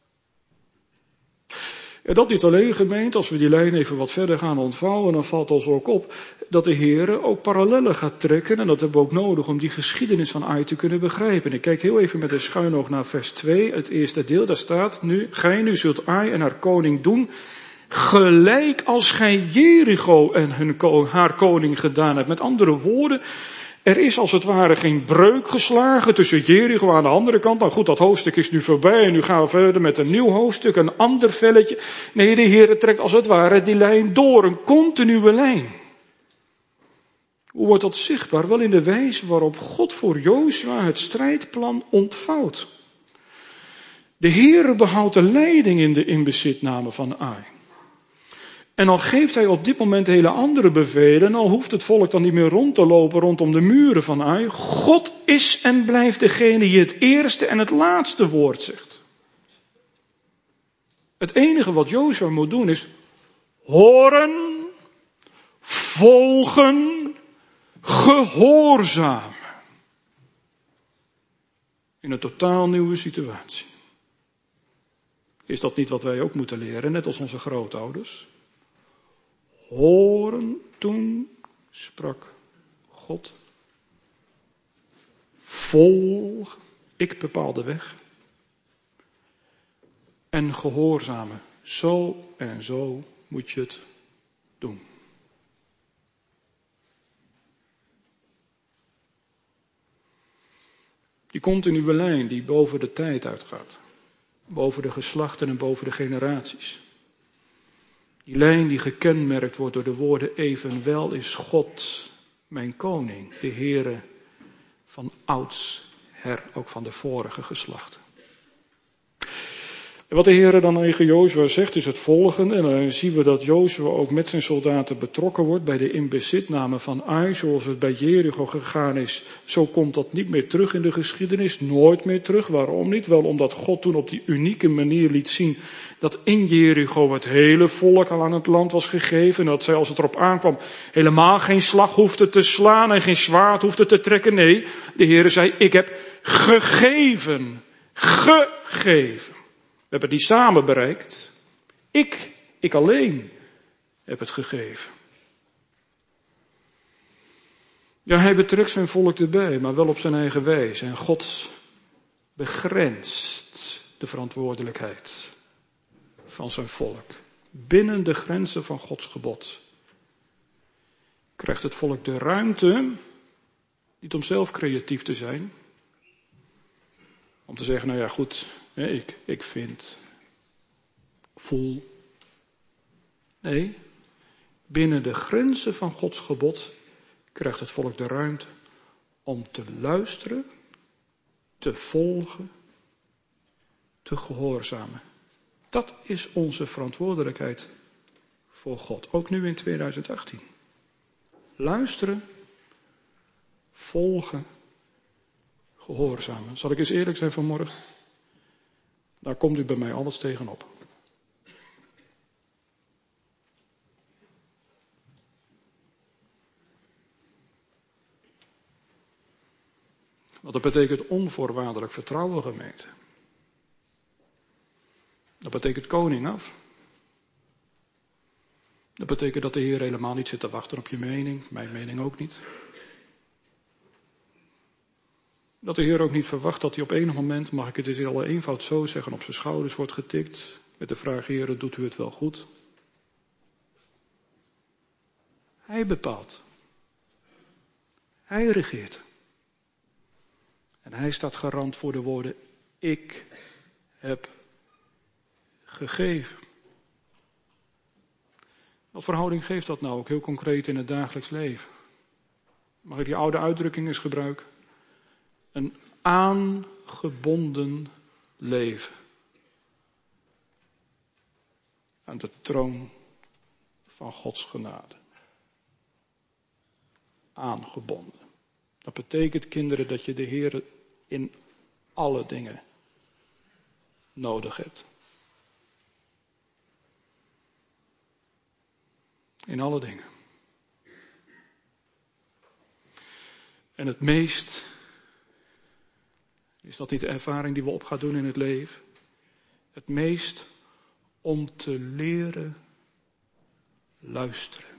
En dat niet alleen, gemeente, als we die lijn even wat verder gaan ontvouwen, dan valt ons ook op dat de Heer ook parallellen gaat trekken. En dat hebben we ook nodig om die geschiedenis van Ai te kunnen begrijpen. En ik kijk heel even met een schuin oog naar vers 2, het eerste deel. Daar staat nu, gij nu zult Ai en haar koning doen, gelijk als gij Jericho en haar koning gedaan hebt. Met andere woorden, er is als het ware geen breuk geslagen tussen Jericho aan de andere kant. Nou goed, dat hoofdstuk is nu voorbij en nu gaan we verder met een nieuw hoofdstuk, een ander velletje. Nee, de Heer trekt als het ware die lijn door, een continue lijn. Hoe wordt dat zichtbaar? Wel in de wijze waarop God voor Jozua het strijdplan ontvouwt. De Heer behoudt de leiding in de inbezitname van Ai. En al geeft hij op dit moment hele andere bevelen, en al hoeft het volk dan niet meer rond te lopen rondom de muren van Ai. God is en blijft degene die het eerste en het laatste woord zegt. Het enige wat Jozua moet doen is horen, volgen, gehoorzamen. In een totaal nieuwe situatie. Is dat niet wat wij ook moeten leren, net als onze grootouders? Horen, toen sprak God. Volg, ik bepaal de weg. En gehoorzamen, zo en zo moet je het doen. Die continue lijn die boven de tijd uitgaat. Boven de geslachten en boven de generaties. Die lijn die gekenmerkt wordt door de woorden evenwel is God mijn koning. De Heere van oudsher, ook van de vorige geslachten. En wat de Heere dan tegen Jozua zegt is het volgende. En dan zien we dat Jozua ook met zijn soldaten betrokken wordt bij de inbezitname van Ai. Zoals het bij Jericho gegaan is. Zo komt dat niet meer terug in de geschiedenis. Nooit meer terug. Waarom niet? Wel omdat God toen op die unieke manier liet zien dat in Jericho het hele volk al aan het land was gegeven. En dat zij als het erop aankwam helemaal geen slag hoefden te slaan en geen zwaard hoefden te trekken. Nee, de Heere zei ik heb gegeven. Gegeven. We hebben die samen bereikt. Ik alleen heb het gegeven. Ja, hij betrekt zijn volk erbij, maar wel op zijn eigen wijze. En God begrenst de verantwoordelijkheid van zijn volk. Binnen de grenzen van Gods gebod. Krijgt het volk de ruimte, niet om zelf creatief te zijn. Om te zeggen, nou ja goed, ik vind, ik voel. Nee, binnen de grenzen van Gods gebod krijgt het volk de ruimte om te luisteren, te volgen, te gehoorzamen. Dat is onze verantwoordelijkheid voor God, ook nu in 2018. Luisteren, volgen, gehoorzamen. Zal ik eens eerlijk zijn vanmorgen? Daar komt u bij mij alles tegenop. Want dat betekent onvoorwaardelijk vertrouwen, gemeente. Dat betekent koning af. Dat betekent dat de Heer helemaal niet zit te wachten op je mening, mijn mening ook niet. Dat de Heer ook niet verwacht dat hij op enig moment, mag ik het in alle eenvoud zo zeggen, op zijn schouders wordt getikt. Met de vraag, Heer, doet u het wel goed? Hij bepaalt. Hij regeert. En hij staat garant voor de woorden, ik heb gegeven. Wat verhouding geeft dat nou ook heel concreet in het dagelijks leven? Mag ik die oude uitdrukking eens gebruiken? Een aangebonden leven. Aan de troon van Gods genade. Aangebonden. Dat betekent, kinderen, dat je de Heer in alle dingen nodig hebt. In alle dingen. En het meest, is dat niet de ervaring die we op gaan doen in het leven? Het meest om te leren luisteren.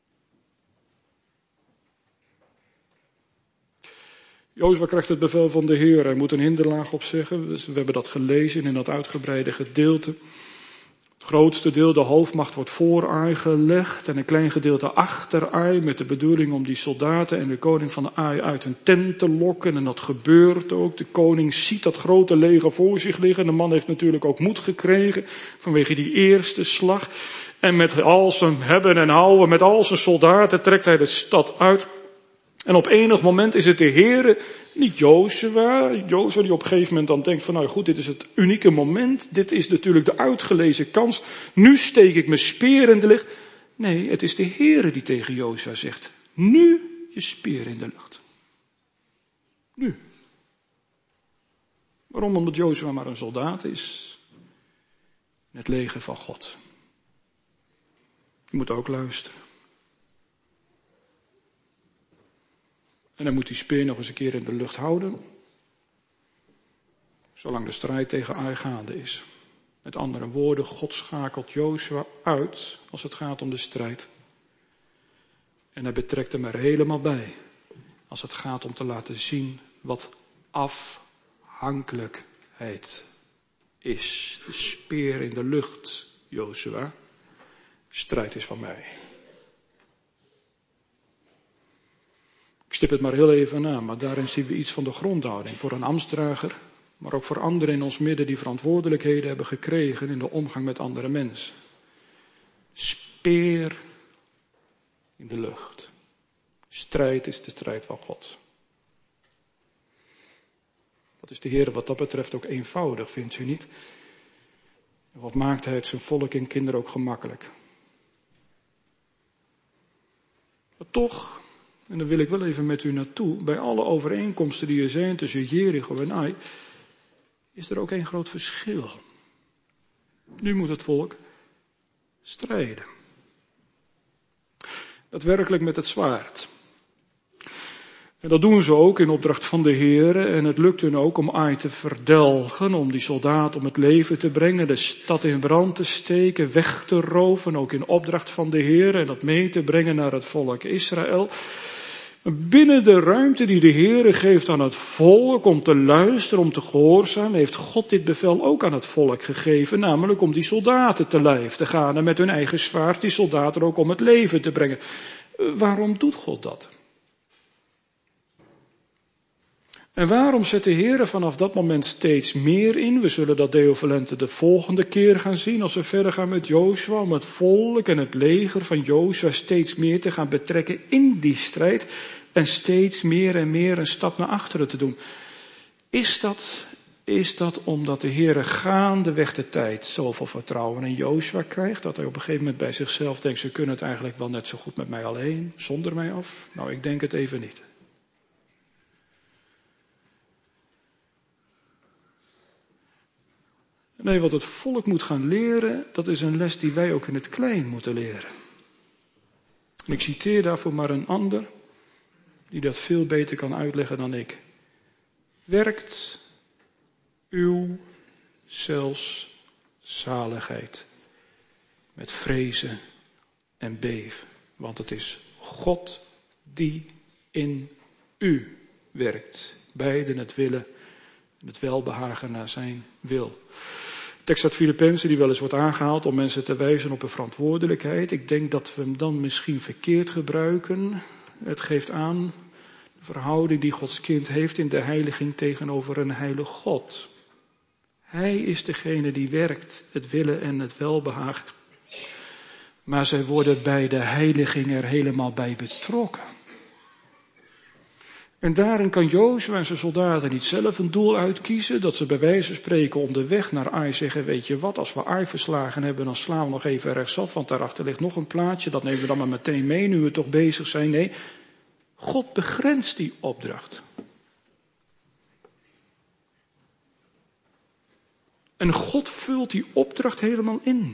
Jozua krijgt het bevel van de Heer. Hij moet een hinderlaag opzeggen. Dus we hebben dat gelezen in dat uitgebreide gedeelte. Het grootste deel, de hoofdmacht, wordt voor Ai gelegd. En een klein gedeelte achter Ai. Met de bedoeling om die soldaten en de koning van de Ai uit hun tent te lokken. En dat gebeurt ook. De koning ziet dat grote leger voor zich liggen. De man heeft natuurlijk ook moed gekregen. Vanwege die eerste slag. En met al zijn hebben en houden. Met al zijn soldaten trekt hij de stad uit. En op enig moment is het de Heere, niet Jozua die op een gegeven moment dan denkt van nou goed, dit is het unieke moment. Dit is natuurlijk de uitgelezen kans. Nu steek ik mijn speer in de lucht. Nee, het is de Heere die tegen Jozua zegt, nu je speer in de lucht. Nu. Waarom? Omdat Jozua maar een soldaat is. In het leger van God. Je moet ook luisteren. En dan moet die speer nog eens een keer in de lucht houden. Zolang de strijd tegen Ai gaande is. Met andere woorden, God schakelt Jozua uit als het gaat om de strijd. En hij betrekt hem er helemaal bij. Als het gaat om te laten zien wat afhankelijkheid is. De speer in de lucht, Jozua. Strijd is van mij. Ik stip het maar heel even aan, maar daarin zien we iets van de grondhouding voor een ambtsdrager, maar ook voor anderen in ons midden die verantwoordelijkheden hebben gekregen in de omgang met andere mensen. Speer in de lucht. Strijd is de strijd van God. Dat is de Heer wat dat betreft ook eenvoudig, vindt u niet? En wat maakt hij het zijn volk en kinderen ook gemakkelijk? Maar toch, en daar wil ik wel even met u naartoe, bij alle overeenkomsten die er zijn tussen Jericho en Ai, is er ook één groot verschil. Nu moet het volk strijden. Daadwerkelijk met het zwaard. En dat doen ze ook in opdracht van de Heer. En het lukt hun ook om Ai te verdelgen, om die soldaat om het leven te brengen, de stad in brand te steken, weg te roven, ook in opdracht van de Heer en dat mee te brengen naar het volk Israël. Binnen de ruimte die de Heere geeft aan het volk om te luisteren, om te gehoorzamen, heeft God dit bevel ook aan het volk gegeven, namelijk om die soldaten te lijf te gaan en met hun eigen zwaard die soldaten ook om het leven te brengen. Waarom doet God dat? En waarom zet de Heere vanaf dat moment steeds meer in? We zullen dat Deo Volente de volgende keer gaan zien als we verder gaan met Jozua, om het volk en het leger van Jozua steeds meer te gaan betrekken in die strijd en steeds meer en meer een stap naar achteren te doen. Is dat omdat de Heere gaandeweg de tijd zoveel vertrouwen in Jozua krijgt, dat hij op een gegeven moment bij zichzelf denkt, ze kunnen het eigenlijk wel net zo goed met mij alleen, zonder mij af? Nou, ik denk het even niet. Nee, wat het volk moet gaan leren, dat is een les die wij ook in het klein moeten leren. En ik citeer daarvoor maar een ander, die dat veel beter kan uitleggen dan ik. Werkt uw zelfs zaligheid met vrezen en beven, want het is God die in u werkt, beiden het willen en het welbehagen naar zijn wil. Tekst uit Filippenzen die wel eens wordt aangehaald om mensen te wijzen op hun verantwoordelijkheid. Ik denk dat we hem dan misschien verkeerd gebruiken. Het geeft aan de verhouding die Gods kind heeft in de heiliging tegenover een heilig God. Hij is degene die werkt, het willen en het welbehagen. Maar zij worden bij de heiliging er helemaal bij betrokken. En daarin kan Jozua en zijn soldaten niet zelf een doel uitkiezen, dat ze bij wijze van spreken onderweg naar Ai zeggen, weet je wat, als we Ai verslagen hebben, dan slaan we nog even rechtsaf, want daarachter ligt nog een plaatsje, dat nemen we dan maar meteen mee, nu we toch bezig zijn. Nee, God begrenst die opdracht. En God vult die opdracht helemaal in.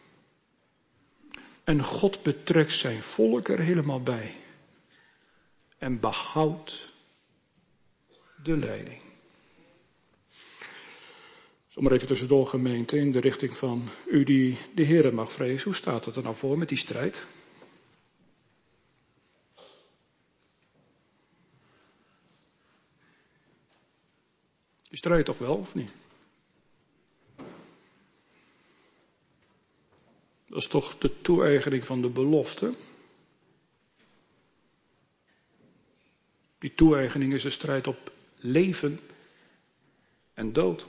En God betrekt zijn volk er helemaal bij. En behoudt de leiding. Zomaar even tussendoor, gemeente, in de richting van u die de Heere mag vrezen. Hoe staat het er nou voor met die strijd? Die strijd toch wel, of niet? Dat is toch de toe-eigening van de belofte? Die toe-eigening is een strijd op leven en dood.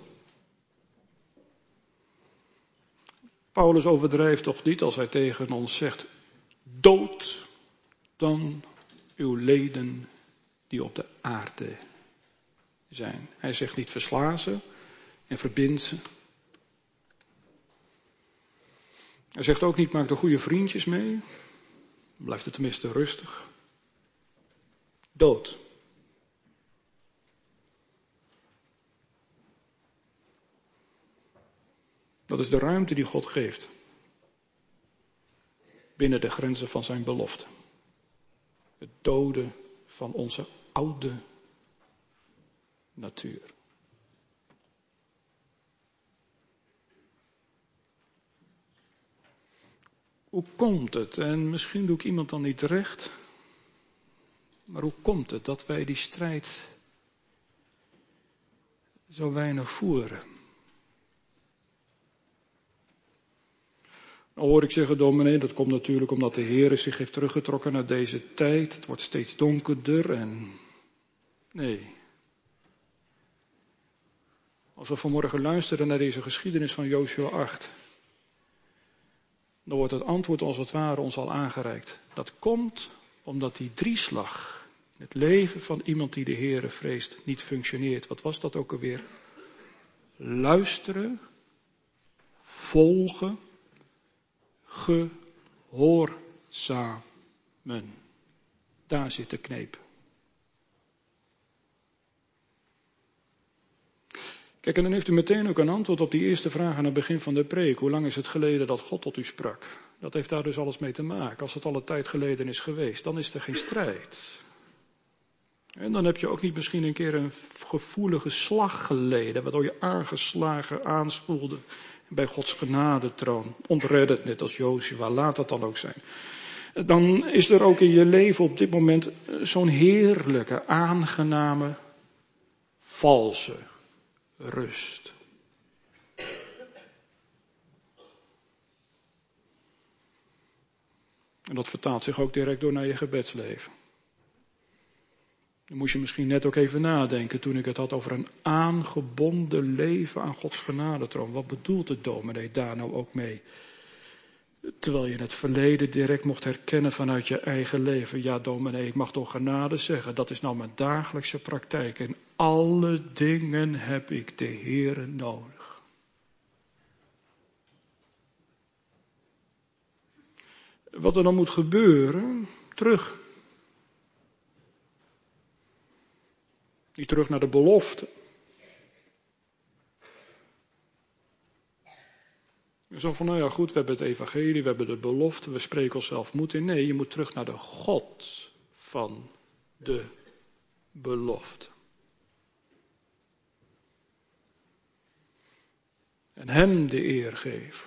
Paulus overdrijft toch niet als hij tegen ons zegt, dood dan uw leden die op de aarde zijn. Hij zegt niet versla ze en verbind ze. Hij zegt ook niet maak er goede vriendjes mee. Dan blijft het tenminste rustig. Dood. Dat is de ruimte die God geeft. Binnen de grenzen van zijn belofte. Het doden van onze oude natuur. Hoe komt het? En misschien doe ik iemand dan niet recht. Maar hoe komt het dat wij die strijd zo weinig voeren? Nou hoor ik zeggen, dominee, dat komt natuurlijk omdat de Heer zich heeft teruggetrokken naar deze tijd. Het wordt steeds donkerder en... Nee. Als we vanmorgen luisteren naar deze geschiedenis van Jozua 8... dan wordt het antwoord als het ware ons al aangereikt. Dat komt omdat die drieslag in het leven van iemand die de Heere vreest niet functioneert. Wat was dat ook alweer? Luisteren, volgen, gehoorzamen. Daar zit de kneep. Kijk, en dan heeft u meteen ook een antwoord op die eerste vraag aan het begin van de preek. Hoe lang is het geleden dat God tot u sprak? Dat heeft daar dus alles mee te maken. Als het al een tijd geleden is geweest, dan is er geen strijd. En dan heb je ook niet misschien een keer een gevoelige slag geleden, waardoor je aangeslagen aanspoelde bij Gods genadetroon. Ontreddend, net als Jozua, laat dat dan ook zijn. Dan is er ook in je leven op dit moment zo'n heerlijke, aangename, valse rust. En dat vertaalt zich ook direct door naar je gebedsleven. Dan moest je misschien net ook even nadenken toen ik het had over een aangebonden leven aan Gods genadetroon. Wat bedoelt de dominee daar nou ook mee? Terwijl je het verleden direct mocht herkennen vanuit je eigen leven. Ja, dominee, ik mag door genade zeggen, dat is nou mijn dagelijkse praktijk. In alle dingen heb ik de Heere nodig. Wat er dan moet gebeuren, terug. Niet terug naar de belofte. Zo van, nou ja goed, we hebben het evangelie, we hebben de belofte, we spreken onszelf moed in. Nee, je moet terug naar de God van de belofte. En hem de eer geven.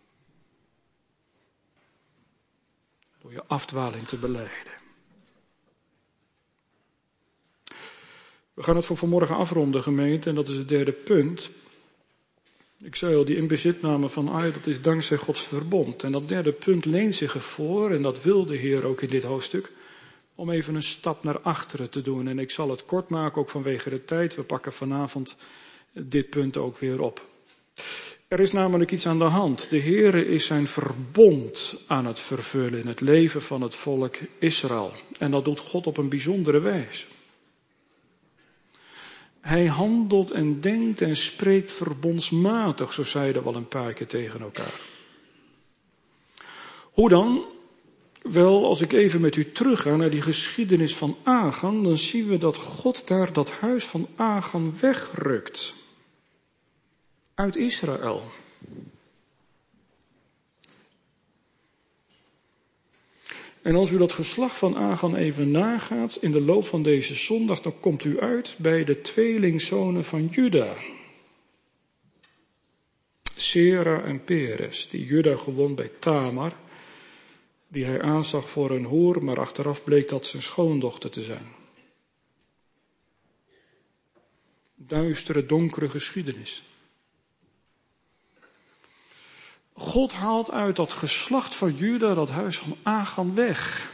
Door je afdwaling te belijden. We gaan het voor vanmorgen afronden, gemeente, en dat is het derde punt. Ik zei al, die inbezitname van Ai, dat is dankzij Gods verbond. En dat derde punt leent zich ervoor, en dat wil de Heer ook in dit hoofdstuk, om even een stap naar achteren te doen. En ik zal het kort maken, ook vanwege de tijd. We pakken vanavond dit punt ook weer op. Er is namelijk iets aan de hand. De Heere is zijn verbond aan het vervullen in het leven van het volk Israël. En dat doet God op een bijzondere wijze. Hij handelt en denkt en spreekt verbondsmatig, zo zeiden we al een paar keer tegen elkaar. Hoe dan? Wel, als ik even met u terugga naar die geschiedenis van Achan, dan zien we dat God daar dat huis van Achan wegrukt. Uit Israël. En als u dat geslacht van Achan even nagaat in de loop van deze zondag, dan komt u uit bij de tweelingzonen van Juda. Sera en Peres, die Juda gewon bij Tamar, die hij aanzag voor een hoer, maar achteraf bleek dat zijn schoondochter te zijn. Duistere, donkere geschiedenis. God haalt uit dat geslacht van Juda dat huis van Achan weg.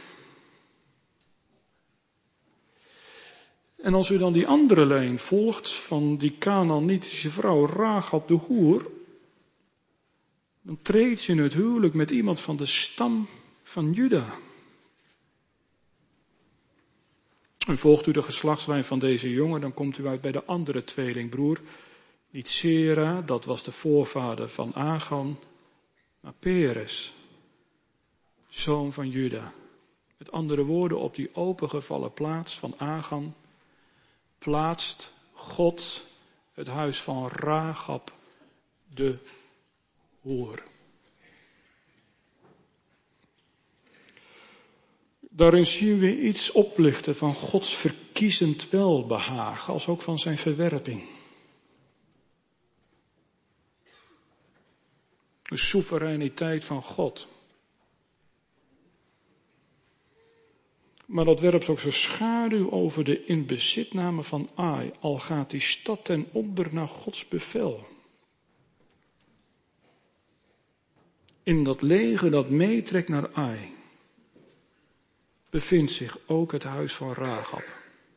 En als u dan die andere lijn volgt van die Kanaanitische vrouw Rahab de hoer, dan treedt ze in het huwelijk met iemand van de stam van Juda. En volgt u de geslachtslijn van deze jongen, dan komt u uit bij de andere tweelingbroer. Niet Sera, dat was de voorvader van Achan, maar Peres, zoon van Juda. Met andere woorden, op die opengevallen plaats van Achan plaatst God het huis van Rahab de hoer. Daarin zien we iets oplichten van Gods verkiezend welbehagen, als ook van zijn verwerping. De soevereiniteit van God. Maar dat werpt ook zijn schaduw over de inbezitname van Ai, al gaat die stad ten onder naar Gods bevel. In dat leger dat meetrekt naar Ai, bevindt zich ook het huis van Rahab.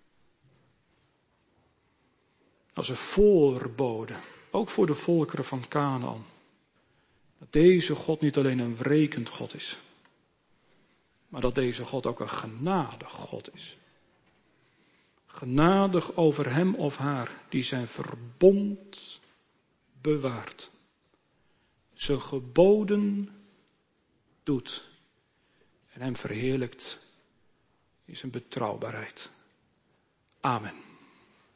Als een voorbode, ook voor de volkeren van Kanaan. Dat deze God niet alleen een wrekend God is, maar dat deze God ook een genadig God is. Genadig over hem of haar die zijn verbond bewaart. Zijn geboden doet en hem verheerlijkt in zijn betrouwbaarheid. Amen.